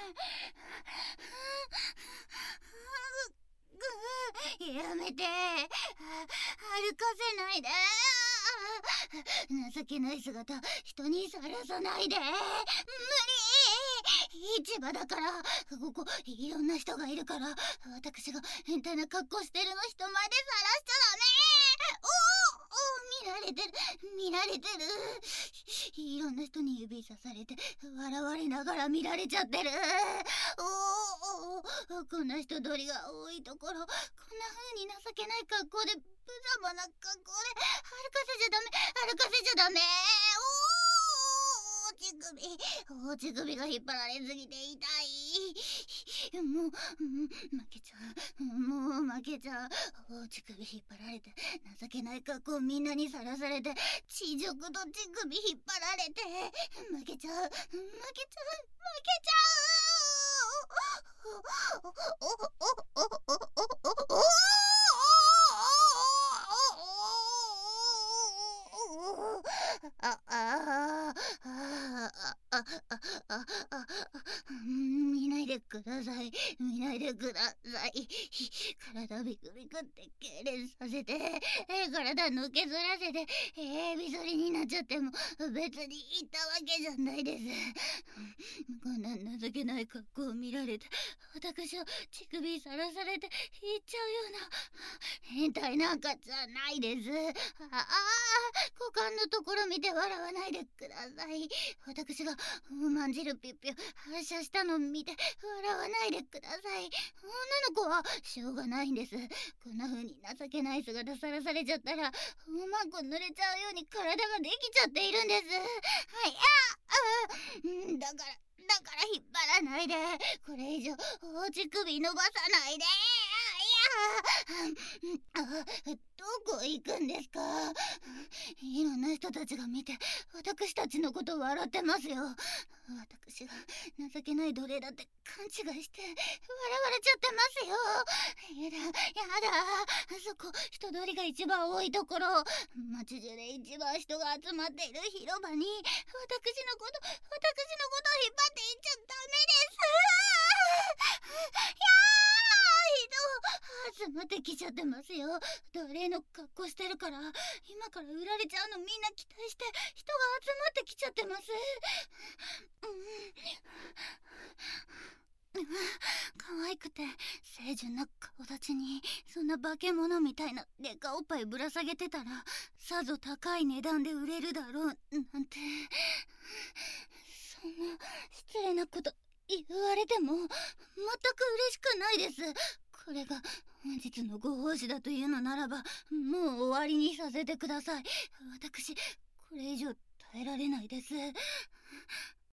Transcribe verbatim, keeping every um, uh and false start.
やめて、歩かせないで。情けない姿人にさらさないで。無理。市場だから、ここいろんな人がいるから、私が変態な格好してるの人前でさらしちゃダメ。おお、見られてる、見られてる。いろんな人に指さされて笑われながら見られちゃってる。おお、こんな人通りが多いところ、こんな風に情けない格好で、無様な格好で歩かせちゃダメ、歩かせちゃダメ。おお、乳首、お乳首が引っ張られすぎて痛い。もう、うん、負けちゃう、もう負けちゃう。お乳首引っ張られて、情けない格好みんなにさらされて、地獄と乳首引っ張られて、負けちゃう、負けちゃう、負けちゃう。おおおおおおおおおあああああああ見ないでください、見ないでください。体ビクビクって痙攣させて、体抜けずらせて、エビ反りになっちゃっても別にいたわけじゃないです。こんな情けない格好を見られて、私を乳首さらされて言っちゃうような変態なんかじゃないです。ああ、股間のところ見て笑わないでください。私がまんじるぴっぴを発射したのを見て笑わないでください。女の子はしょうがないんです。こんな風に情けない姿さらされちゃったら、うまく濡れちゃうように体ができちゃっているんです。はい、ああ、だからだから引っ張らないで。これ以上お乳首伸ばさないで。いや、どこ行くんですか。いろんな人たちが見て私たちのこと笑ってますよ。私が情けない奴隷だって勘違いして笑われちゃってますよ。やだやだ、そこ人通りが一番多いところ、街中で一番人が集まっている広場に私のこと私のことを引っ張っていっちゃダメです。集まってきちゃってますよ。奴隷の格好してるから、今から売られちゃうのみんな期待して人が集まってきちゃってます。うん、可愛くて清純な顔立ちに、そんな化け物みたいなデカおっぱいぶら下げてたらさぞ高い値段で売れるだろうなんて、そんな失礼なこと言われても全く嬉しくないです。これが本日のご奉仕だというのならば、もう終わりにさせてください。私これ以上耐えられないです。